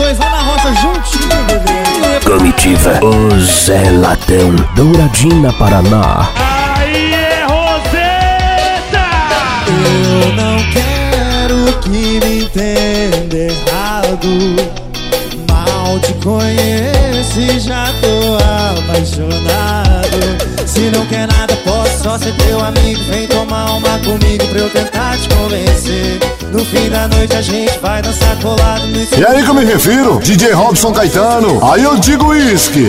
dois lá na roça juntinho, bebê. Comitiva, o Zé Latão, Douradina, Paraná. Aí é Roseta! Eu não quero que me entenda errado. Mal te conheço e já tô apaixonado. Se não quer nada, posso só ser teu amigo. Vem tomar uma comigo pra eu tentar te convencer. No fim da noite a gente vai dançar colado no... E aí que eu me refiro? DJ Robson Caetano. Aí eu digo uísque.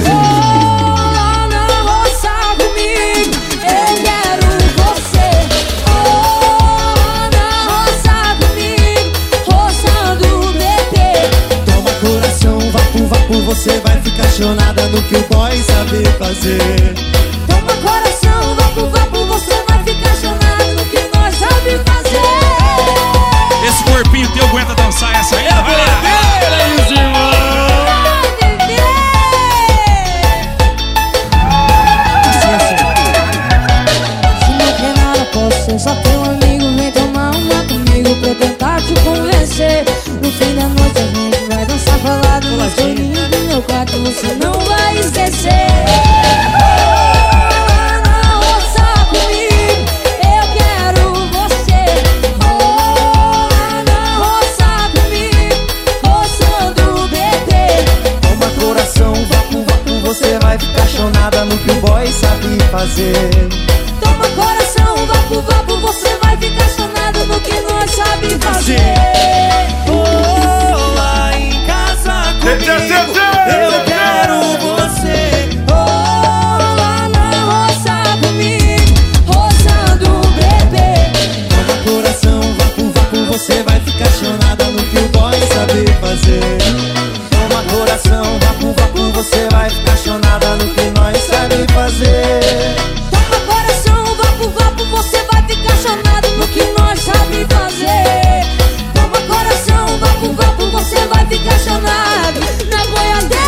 Você vai ficar apaixonada no que o boy sabe fazer. Toma coração, vapo, vapo, você vai ficar apaixonada no que nós sabe fazer. Esse corpinho teu aguenta dançar essa aí? Vai lá! Se não quer nada, posso ser só teu amigo. Vem tomar uma comigo pra eu tentar te convencer. No fim da noite a gente vai dançar falado no soninho do meu quarto, você não vai esquecer. Não roça comigo, eu quero você. Não roça comigo, roçando o bebê. Toma coração, vapo, vapo, você vai ficar apaixonada no que o boy sabe fazer. Toma coração, vapo, vapo, você vai ficar apaixonado no que nós sabe fazer. Lá em casa comigo, eu quero você. Lá na roça comigo, roçando o bebê. Toma coração, vapo, vapo, você vai ficar apaixonada no que o boy sabe fazer. Toma coração, vapo, vapo, você vai ficar apaixonada no que nós sabe fazer. Toma coração, vapo, vapo, você vai ficar apaixonado no que nós sabe fazer. Toma coração, vapo, vapo, você vai ficar apaixonado na boiadeira.